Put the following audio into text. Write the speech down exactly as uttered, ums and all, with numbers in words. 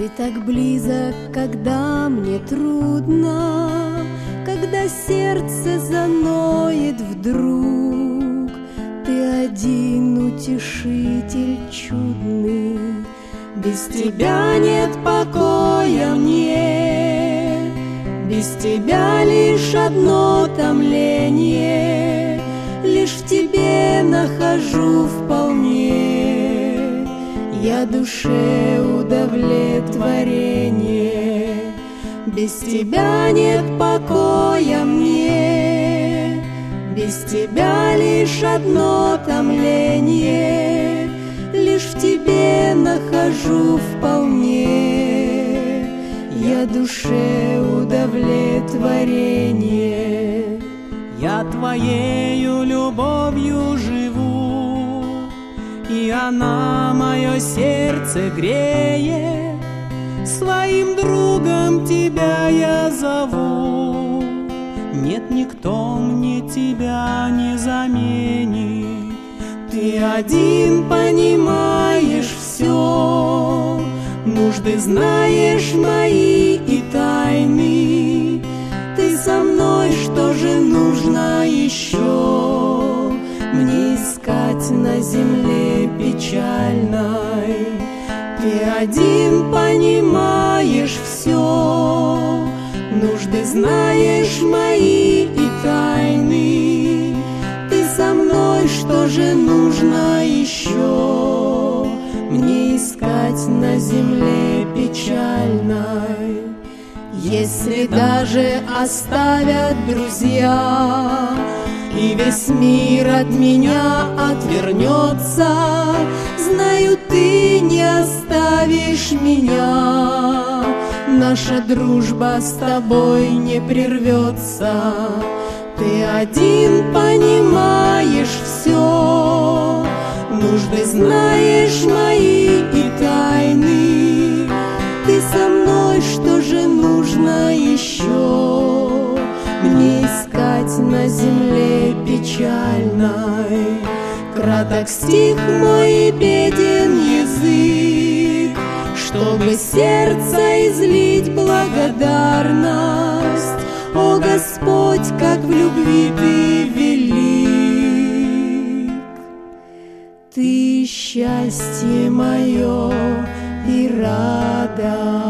Ты так близок, когда мне трудно, когда сердце заноет вдруг. Ты один утешитель чудный, без тебя нет покоя мне, без тебя лишь одно томление, лишь в тебе нахожу вполне я душе удовлетворение. Без тебя нет покоя мне, без тебя лишь одно томление, лишь в тебе нахожу вполне я душе удовлетворение. Я Твоею любовью живу, и она мое сердце греет. Своим другом Тебя я зову, нет никто мне Тебя не заменит. Ты один понимаешь все, нужды знаешь мои и тайны. Ты со мной, что же нужно еще мне искать на земле печальной? Ты один понимаешь все, нужды знаешь мои и тайны. Ты со мной, что же нужно еще мне искать на земле печальной? Если даже оставят друзья, и весь мир от меня отвернется, знаю, ты не оставишь меня. Наша дружба с тобой не прервется. Ты один понимаешь все, нужды знаешь мои и тайны. Ты со мной, что же нужно еще мне искать на земле печальной? Краток стих мой и беден язык, чтобы сердце излить благодарность. О Господь, как в любви Ты велик! Ты счастье мое и радость.